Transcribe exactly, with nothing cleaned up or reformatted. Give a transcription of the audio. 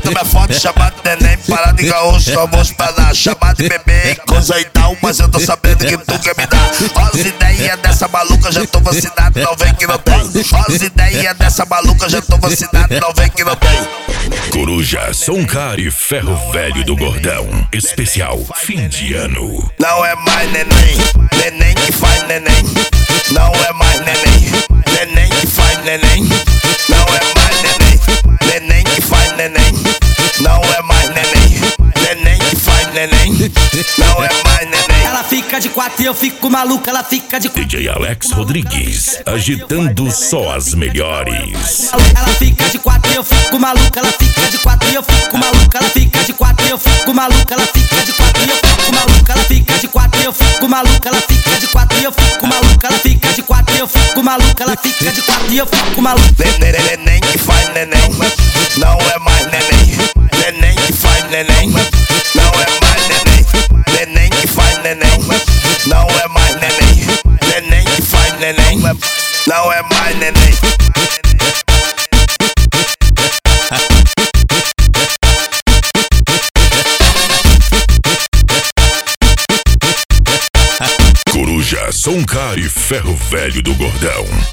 Bota minha foto, chama de neném. Para de caô, só vou hospedar. Chama de bebê, coisa e tal. Mas eu tô sabendo que tu quer me dar. Ó as ideias dessa maluca, já tô vacinado, não vem que não tem. Ó as ideias dessa maluca, já tô vacinado, não vem que não tem. Coruja, Soncar e Ferro Velho do Gordão. Especial fim de ano. Não é mais neném, neném que faz neném. Não é mais neném, neném que faz neném. Não é mais neném, neném que faz neném. Não é mais neném, neném que faz neném. Não é mais neném. Ela fica de quatro e eu fico maluca, ela fica de quatro. D J Alex Rodrigues, agitando só as melhores. Ela fica de quatro e eu fico maluca, ela fica de quatro e eu fico maluca, ela fica de quatro e eu fico maluca, ela fica de quatro e eu fico maluca, ela fica de quatro e eu fico maluca, ela fica de quatro e eu fico maluca, ela fica de quatro e eu fico maluca, ela fica de quatro e eu fico maluca. Neném que faz neném, não é mais neném. Neném que faz neném, não é mais neném. Neném que faz neném, não é mais neném. Neném que faz neném, não é mais neném. Coruja, Soncar e Ferro Velho do Gordão.